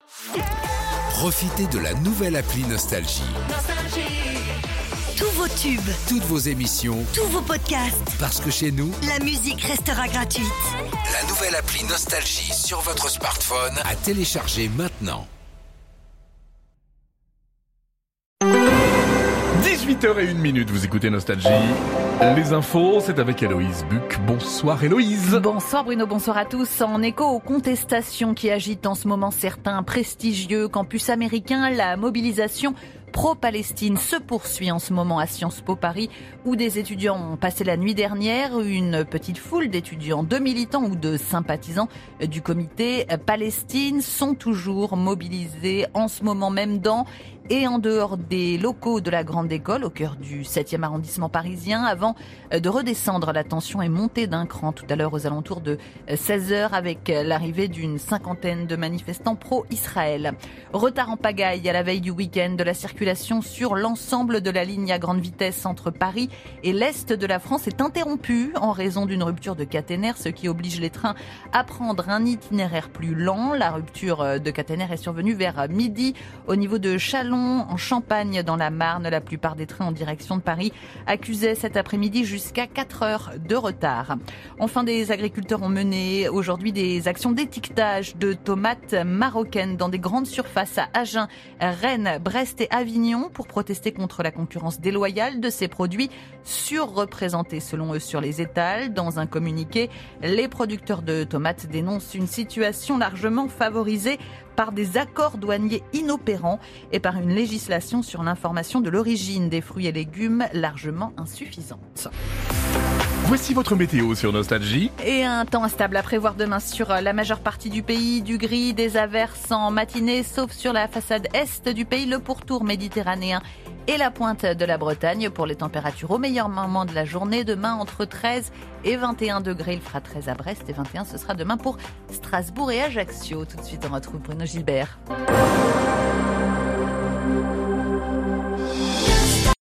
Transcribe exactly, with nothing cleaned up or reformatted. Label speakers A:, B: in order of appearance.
A: Profitez de la nouvelle appli Nostalgie.
B: Tous vos tubes,
A: Toutes vos émissions,
B: tous vos podcasts,
A: parce que chez nous,
B: la musique restera gratuite.
A: la nouvelle appli Nostalgie sur votre smartphone à télécharger maintenant.
C: dix-huit heures zéro un, vous écoutez Nostalgie. Les infos, c'est avec Héloïse Buc. Bonsoir Héloïse.
D: Bonsoir Bruno, bonsoir à tous. En écho aux contestations qui agitent en ce moment certains prestigieux campus américains, la mobilisation pro-Palestine se poursuit en ce moment à Sciences Po Paris, où des étudiants ont passé la nuit dernière. Une petite foule d'étudiants, de militants ou de sympathisants du comité Palestine sont toujours mobilisés en ce moment même dans et en dehors des locaux de la Grande École, au cœur du septième arrondissement parisien, avant de redescendre. La tension est montée d'un cran tout à l'heure aux alentours de seize heures avec l'arrivée d'une cinquantaine de manifestants pro-Israël. Retard en pagaille à la veille du week-end de la circulation sur l'ensemble de la ligne à grande vitesse entre Paris et l'Est de la France est interrompue en raison d'une rupture de caténaire, ce qui oblige les trains à prendre un itinéraire plus lent. La rupture de caténaire est survenue vers midi au niveau de Châlons, en Champagne, dans la Marne. La plupart des trains en direction de Paris accusaient cet après-midi jusqu'à quatre heures de retard. Enfin, des agriculteurs ont mené aujourd'hui des actions d'étiquetage de tomates marocaines dans des grandes surfaces à Agen, Rennes, Brest et Avignon pour protester contre la concurrence déloyale de ces produits surreprésentés selon eux sur les étals. Dans un communiqué, les producteurs de tomates dénoncent une situation largement favorisée par des accords douaniers inopérants et par une législation sur l'information de l'origine des fruits et légumes largement insuffisante.
C: Voici votre météo sur Nostalgie.
D: Et un temps instable à prévoir demain sur la majeure partie du pays, du gris, des averses en matinée, sauf sur la façade est du pays, le pourtour méditerranéen et la pointe de la Bretagne. Pour les températures au meilleur moment de la journée, demain entre treize et vingt et un degrés. Il fera treize à Brest et vingt et un, ce sera demain pour Strasbourg et Ajaccio. Tout de suite, on retrouve Bruno Gilbert.